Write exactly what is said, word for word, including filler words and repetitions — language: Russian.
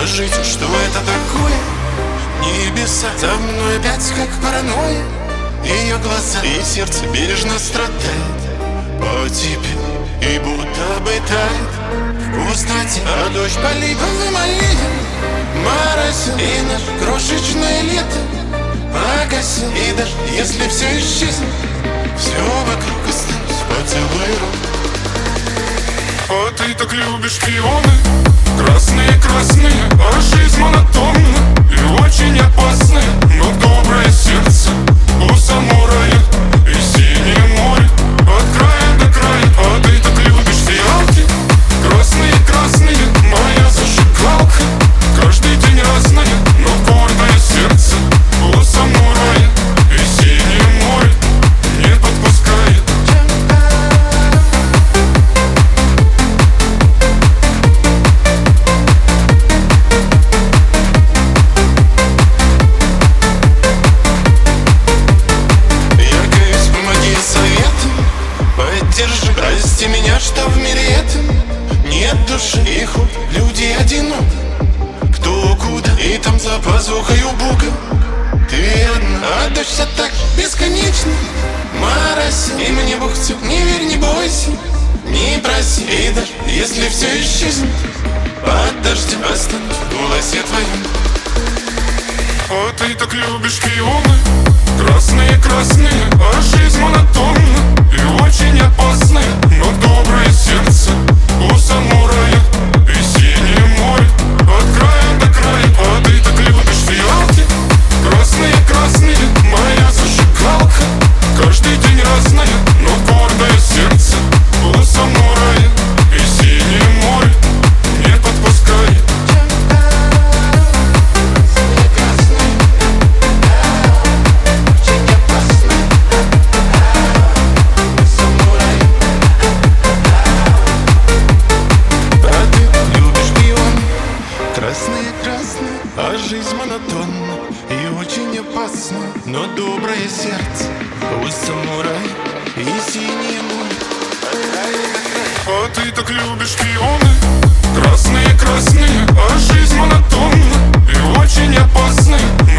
скажите, что это такое? Небеса за мной опять как паранойя. Ее глаза и сердце бережно страдает по тебе и будто бы тает в пустоте. А дождь по липовым аллеям моросил, и наш крошечное лето погасил. И даже если все исчезнет, все вокруг осталось поцелуй рук. А ты так любишь пионы, красные-красные, а жизнь монотонна и очень опасная. Но доброе сердце у самурая и синее море от края до края. А ты так любишь фиалки, красные-красные, моя зажигалка. Каждый день разная, но гордое сердце у самурая и синее море не подпускает. Поддержи, прости меня, что в мире этом нет души, и хоть люди одиноки, кто куда, и там за пазухой у Бога ты одна. А дождь все так бесконечно моросит, и мне Бог все, не верь, не бойся, не проси. И даже если все исчезнет, под дождем останусь в голосе твоем. А ты так любишь пионы, красные-красные, а жизнь монотонна и очень опасная. Но доброе сердце у самурая и синее море от края до края. А ты так любишь фиалки, красные-красные, моя зажигалка. Каждый день разная, но гордое сердце у самурая и синее море не подпускает. Красные-красные, а жизнь монотонна и очень опасна. Но доброе сердце у самурая и синее море. А ты так любишь пионы, красные-красные, а жизнь монотонна и очень опасная.